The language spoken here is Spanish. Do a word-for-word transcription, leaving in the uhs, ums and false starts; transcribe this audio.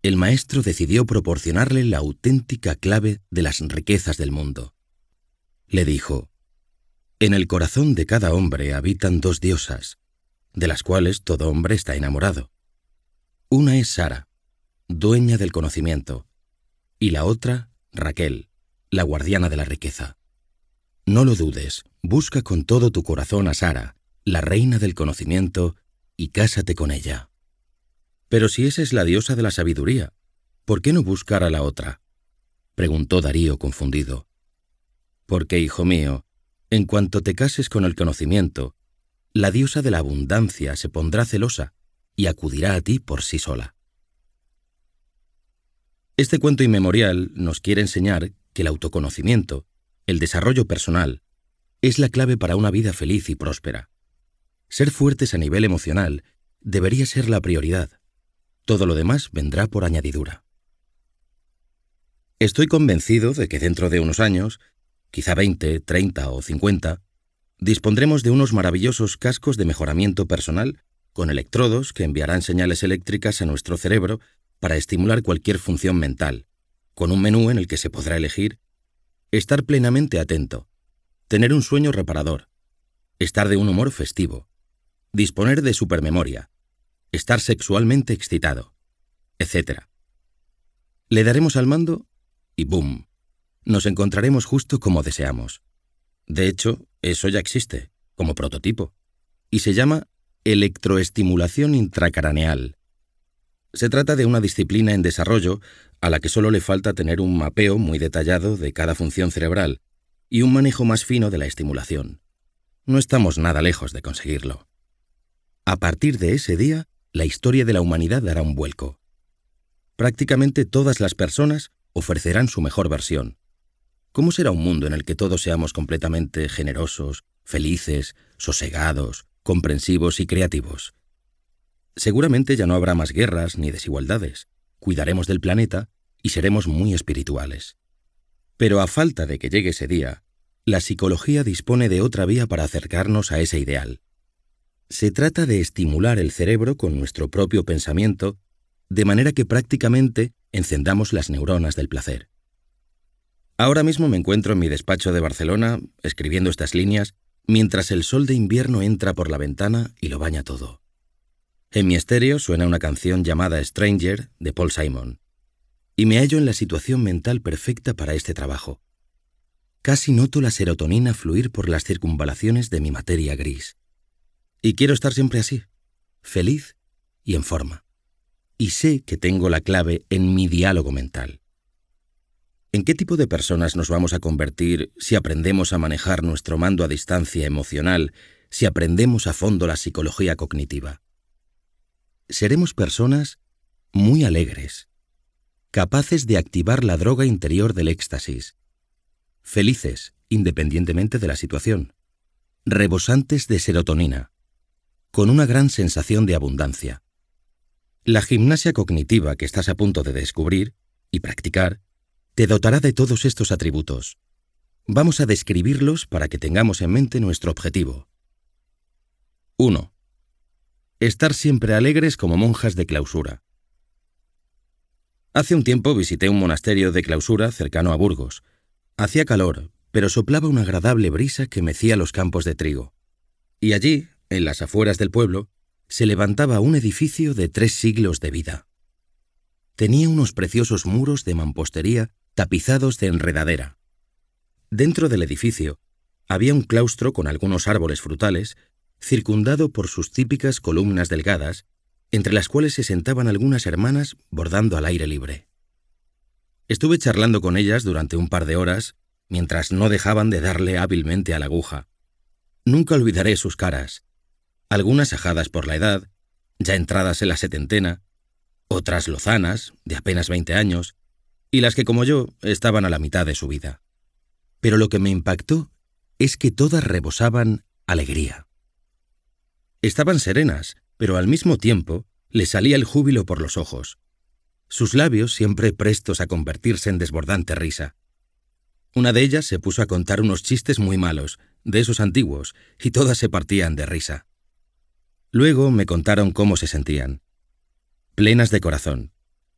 el maestro decidió proporcionarle la auténtica clave de las riquezas del mundo. Le dijo: «En el corazón de cada hombre habitan dos diosas, de las cuales todo hombre está enamorado. Una es Sara, dueña del conocimiento, y la otra, Raquel, la guardiana de la riqueza. No lo dudes, busca con todo tu corazón a Sara, la reina del conocimiento, y cásate con ella». «Pero si esa es la diosa de la sabiduría, ¿por qué no buscar a la otra?», preguntó Darío confundido. «Porque, hijo mío, en cuanto te cases con el conocimiento, la diosa de la abundancia se pondrá celosa y acudirá a ti por sí sola». Este cuento inmemorial nos quiere enseñar que el autoconocimiento, el desarrollo personal, es la clave para una vida feliz y próspera. Ser fuertes a nivel emocional debería ser la prioridad. Todo lo demás vendrá por añadidura. Estoy convencido de que dentro de unos años, quizá veinte, treinta o cincuenta, dispondremos de unos maravillosos cascos de mejoramiento personal con electrodos que enviarán señales eléctricas a nuestro cerebro para estimular cualquier función mental, con un menú en el que se podrá elegir estar plenamente atento, tener un sueño reparador, estar de un humor festivo, disponer de supermemoria, estar sexualmente excitado, etcétera. Le daremos al mando y ¡boom!, nos encontraremos justo como deseamos. De hecho, eso ya existe, como prototipo, y se llama electroestimulación intracraneal. Se trata de una disciplina en desarrollo a la que solo le falta tener un mapeo muy detallado de cada función cerebral y un manejo más fino de la estimulación. No estamos nada lejos de conseguirlo. A partir de ese día, la historia de la humanidad dará un vuelco. Prácticamente todas las personas ofrecerán su mejor versión. ¿Cómo será un mundo en el que todos seamos completamente generosos, felices, sosegados, comprensivos y creativos? Seguramente ya no habrá más guerras ni desigualdades. Cuidaremos del planeta y seremos muy espirituales. Pero a falta de que llegue ese día, la psicología dispone de otra vía para acercarnos a ese ideal. Se trata de estimular el cerebro con nuestro propio pensamiento, de manera que prácticamente encendamos las neuronas del placer. Ahora mismo me encuentro en mi despacho de Barcelona, escribiendo estas líneas, mientras el sol de invierno entra por la ventana y lo baña todo. En mi estéreo suena una canción llamada Stranger, de Paul Simon, y me hallo en la situación mental perfecta para este trabajo. Casi noto la serotonina fluir por las circunvalaciones de mi materia gris. Y quiero estar siempre así, feliz y en forma. Y sé que tengo la clave en mi diálogo mental. ¿En qué tipo de personas nos vamos a convertir si aprendemos a manejar nuestro mando a distancia emocional, si aprendemos a fondo la psicología cognitiva? Seremos personas muy alegres, capaces de activar la droga interior del éxtasis, felices independientemente de la situación, rebosantes de serotonina, con una gran sensación de abundancia. La gimnasia cognitiva que estás a punto de descubrir y practicar te dotará de todos estos atributos. Vamos a describirlos para que tengamos en mente nuestro objetivo. uno. Estar siempre alegres como monjas de clausura. Hace un tiempo visité un monasterio de clausura cercano a Burgos. Hacía calor, pero soplaba una agradable brisa que mecía los campos de trigo. Y allí, en las afueras del pueblo, se levantaba un edificio de tres siglos de vida. Tenía unos preciosos muros de mampostería tapizados de enredadera. Dentro del edificio había un claustro con algunos árboles frutales, circundado por sus típicas columnas delgadas, entre las cuales se sentaban algunas hermanas bordando al aire libre. Estuve charlando con ellas durante un par de horas, mientras no dejaban de darle hábilmente a la aguja. Nunca olvidaré sus caras, algunas ajadas por la edad, ya entradas en la setentena, otras lozanas, de apenas veinte años, y las que, como yo, estaban a la mitad de su vida. Pero lo que me impactó es que todas rebosaban alegría. Estaban serenas, pero al mismo tiempo les salía el júbilo por los ojos. Sus labios siempre prestos a convertirse en desbordante risa. Una de ellas se puso a contar unos chistes muy malos, de esos antiguos, y todas se partían de risa. Luego me contaron cómo se sentían. Plenas de corazón,